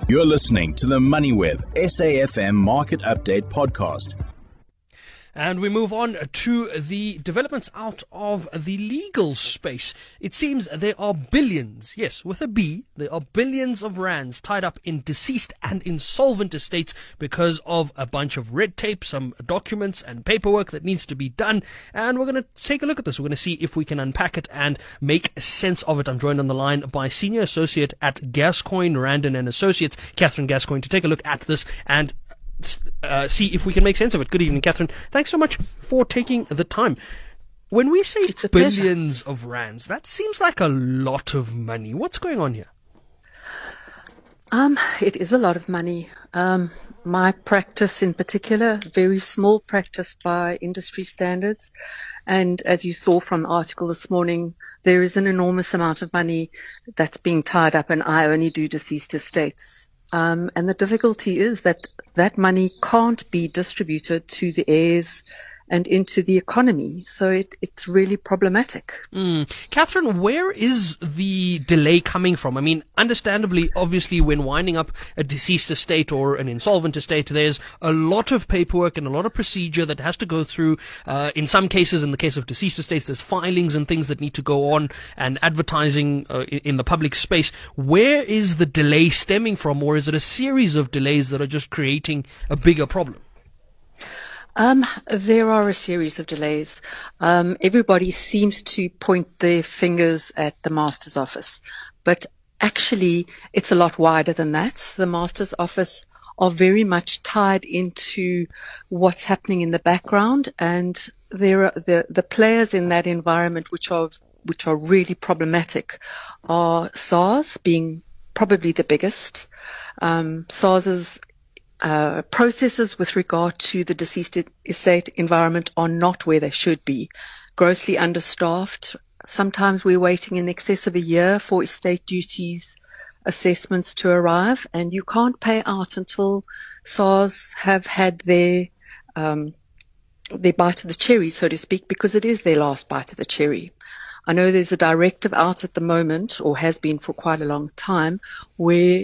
You're listening to the MoneyWeb SAFM Market Update podcast. And we move on to the developments out of the legal space. It seems there are billions, yes, with a B, there are billions of rands tied up in deceased and insolvent estates because of a bunch of red tape, some documents and paperwork that needs to be done. And we're going to take a look at this. We're going to see if we can unpack it and make sense of it. I'm joined on the line by Senior Associate at Gascoigne, Randon and Associates, Catherine Gascoigne, to take a look at this and see if we can make sense of it. Good evening, Catherine. Thanks so much for taking the time. When we say billions of rands, that seems like a lot of money. What's going on here? It is a lot of money. My practice in particular, very small practice by industry standards. And as you saw from the article this morning, there is an enormous amount of money that's being tied up, and I only do deceased estates. And the difficulty is that money can't be distributed to the heirs and into the economy. So it's really problematic. Catherine, where is the delay coming from? I mean, understandably, obviously, when winding up a deceased estate or an insolvent estate, there's a lot of paperwork and a lot of procedure that has to go through. In some cases, in the case of deceased estates, there's filings and things that need to go on and advertising in the public space. Where is the delay stemming from, or is it a series of delays that are just creating a bigger problem? There are a series of delays. Everybody seems to point their fingers at the Master's Office, but actually it's a lot wider than that. The Master's Office are very much tied into what's happening in the background, and there are the players in that environment which are really problematic are SARS being probably the biggest. SARS's processes with regard to the deceased estate environment are not where they should be. Grossly understaffed. Sometimes we're waiting in excess of a year for estate duties assessments to arrive, and you can't pay out until SARS have had their bite of the cherry, so to speak, because it is their last bite of the cherry. I know there's a directive out at the moment, or has been for quite a long time, where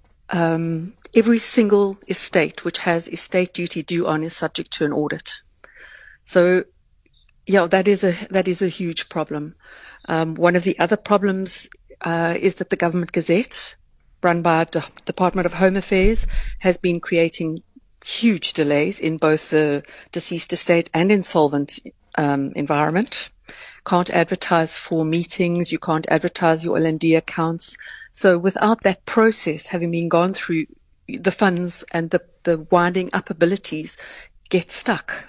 every single estate which has estate duty due on is subject to an audit. So, yeah, that is a huge problem. One of the other problems is that the Government Gazette, run by the Department of Home Affairs, has been creating huge delays in both the deceased estate and insolvent environment. Can't advertise for meetings, you can't advertise your L&D accounts. So without that process having been gone through, the funds and the winding up abilities get stuck.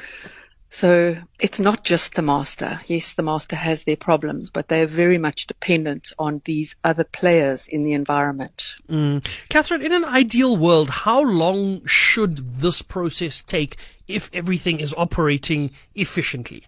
So it's not just the Master. Yes, the Master has their problems, but they're very much dependent on these other players in the environment. Catherine, in an ideal world, how long should this process take if everything is operating efficiently?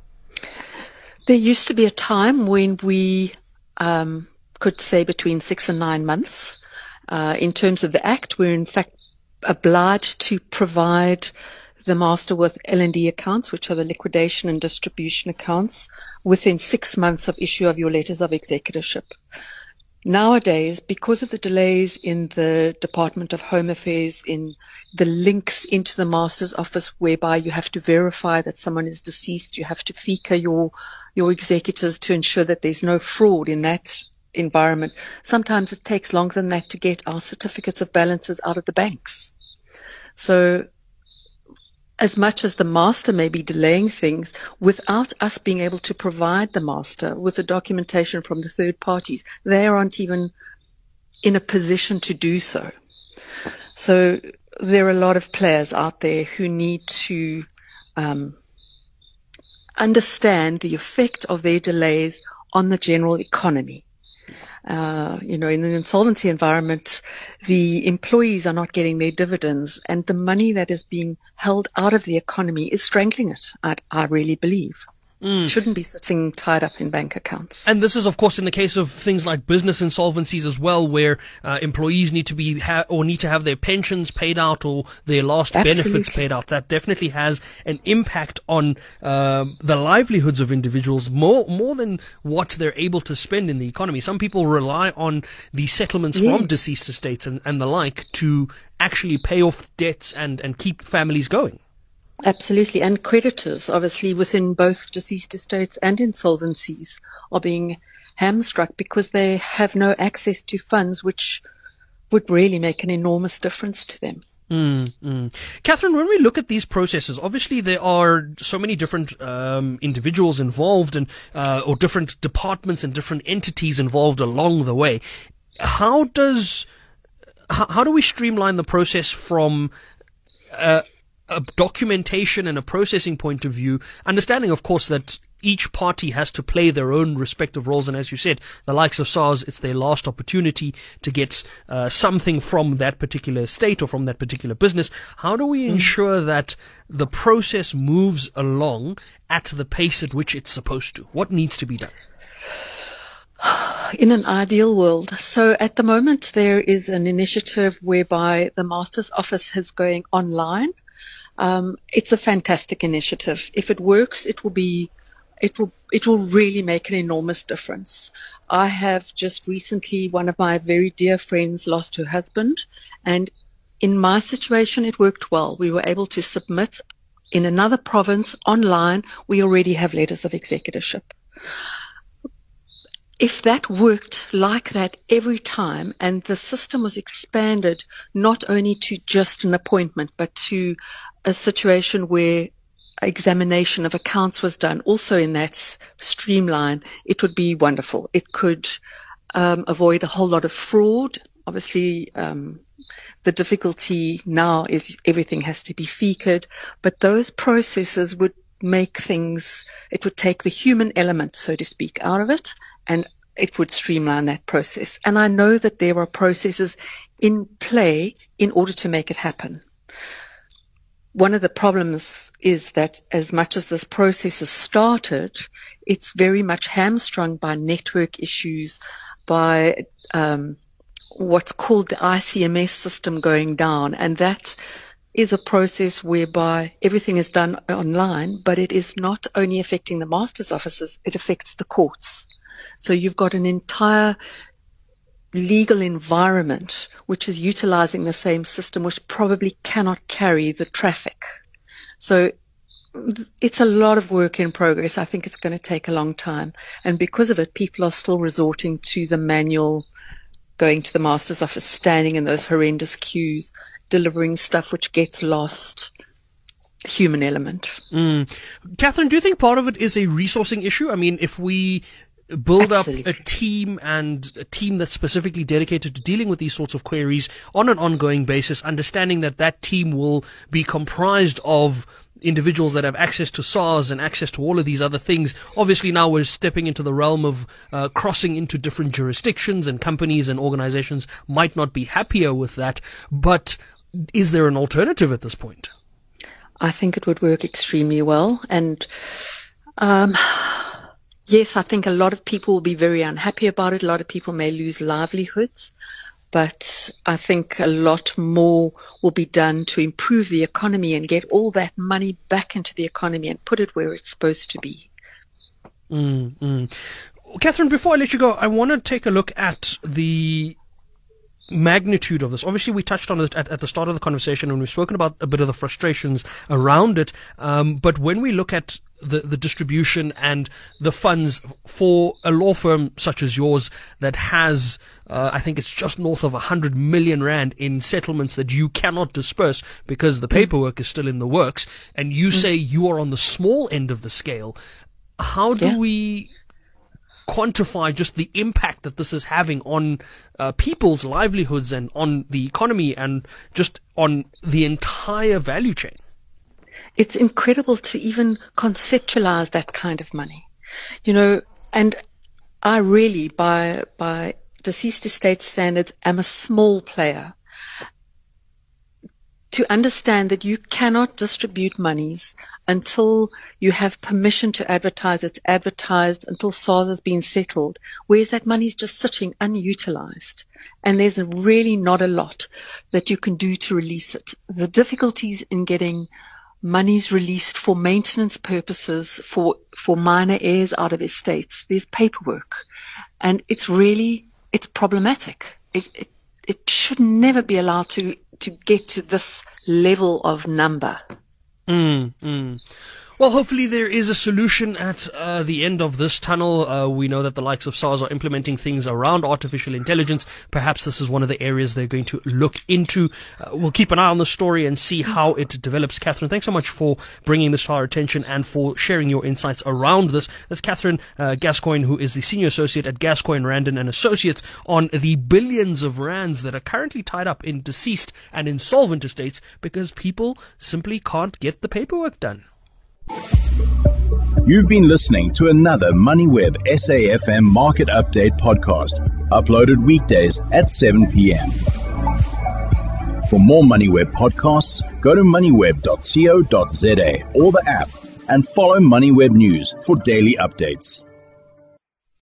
There used to be a time when we could say between 6 and 9 months. In terms of the Act, we're in fact obliged to provide the Master with L&D accounts, which are the liquidation and distribution accounts, within 6 months of issue of your letters of executorship. Nowadays, because of the delays in the Department of Home Affairs, in the links into the Master's Office, whereby you have to verify that someone is deceased, you have to FICA your executors to ensure that there's no fraud in that environment. Sometimes it takes longer than that to get our certificates of balances out of the banks. So as much as the Master may be delaying things, without us being able to provide the Master with the documentation from the third parties, they aren't even in a position to do so. So there are a lot of players out there who need to understand the effect of their delays on the general economy. In an insolvency environment, the employees are not getting their dividends, and the money that is being held out of the economy is strangling it, I really believe. Shouldn't be sitting tied up in bank accounts. And this is, of course, in the case of things like business insolvencies as well, where employees need to need to have their pensions paid out or their last benefits paid out. That definitely has an impact on the livelihoods of individuals more than what they're able to spend in the economy. Some people rely on the settlements from deceased estates and the like to actually pay off debts and keep families going. Absolutely. And creditors, obviously, within both deceased estates and insolvencies are being hamstrung because they have no access to funds, which would really make an enormous difference to them. Catherine, when we look at these processes, obviously there are so many different individuals involved and or different departments and different entities involved along the way. How do we streamline the process from a documentation and a processing point of view, understanding, of course, that each party has to play their own respective roles, and as you said, the likes of SARS, it's their last opportunity to get something from that particular state or from that particular business. How do we ensure that the process moves along at the pace at which it's supposed to? What needs to be done? In an ideal world. So at the moment, there is an initiative whereby the Master's Office is going online. It's a fantastic initiative. If it works, it will really make an enormous difference. I have just recently, one of my very dear friends lost her husband, and in my situation, it worked well. We were able to submit in another province online. We already have letters of executorship. If that worked like that every time and the system was expanded not only to just an appointment but to a situation where examination of accounts was done also in that streamline, it would be wonderful. It could avoid a whole lot of fraud. Obviously, the difficulty now is everything has to be FECA'd, but those processes would make things, it would take the human element, so to speak, out of it, and it would streamline that process. And I know that there are processes in play in order to make it happen. One of the problems is that as much as this process has started, it's very much hamstrung by network issues, by what's called the ICMS system going down, and that is a process whereby everything is done online, but it is not only affecting the master's offices, it affects the courts. So you've got an entire legal environment which is utilizing the same system, which probably cannot carry the traffic. So it's a lot of work in progress. I think it's going to take a long time. And because of it, people are still resorting to the manual, going to the master's office, standing in those horrendous queues, delivering stuff which gets lost. Human element. Catherine, do you think part of it is a resourcing issue? I mean, if we build Absolutely. up a team that's specifically dedicated to dealing with these sorts of queries on an ongoing basis, understanding that that team will be comprised of individuals that have access to SARS and access to all of these other things. Obviously now we're stepping into the realm of crossing into different jurisdictions, and companies and organizations might not be happier with that. But is there an alternative at this point? I think it would work extremely well. And yes, I think a lot of people will be very unhappy about it. A lot of people may lose livelihoods. But I think a lot more will be done to improve the economy and get all that money back into the economy and put it where it's supposed to be. Catherine, before I let you go, I want to take a look at the magnitude of this. Obviously, we touched on it at the start of the conversation, and we've spoken about a bit of the frustrations around it. But when we look at the distribution and the funds for a law firm such as yours that has, I think it's just north of 100 million rand in settlements that you cannot disperse because the paperwork is still in the works, and you say you are on the small end of the scale, how do we quantify just the impact that this is having on people's livelihoods and on the economy and just on the entire value chain? It's incredible to even conceptualize that kind of money, you know, and I really, by deceased estate standards, am a small player. to understand that you cannot distribute monies until you have permission to advertise. It's advertised until SARS has been settled, whereas that money is just sitting unutilized. And there's really not a lot that you can do to release it. The difficulties in getting monies released for maintenance purposes for minor heirs out of estates, there's paperwork. And it's problematic. It should never be allowed to get to this level of number. Well, hopefully there is a solution at the end of this tunnel. We know that the likes of SARS are implementing things around artificial intelligence. Perhaps this is one of the areas they're going to look into. We'll keep an eye on the story and see how it develops. Catherine, thanks so much for bringing this to our attention and for sharing your insights around this. That's Catherine Gascoigne, who is the Senior Associate at Gascoigne, Randon and Associates, on the billions of rands that are currently tied up in deceased and insolvent estates because people simply can't get the paperwork done. You've been listening to another MoneyWeb SAFM Market Update podcast, uploaded weekdays at 7 p.m. For more MoneyWeb podcasts, go to moneyweb.co.za or the app and follow MoneyWeb News for daily updates.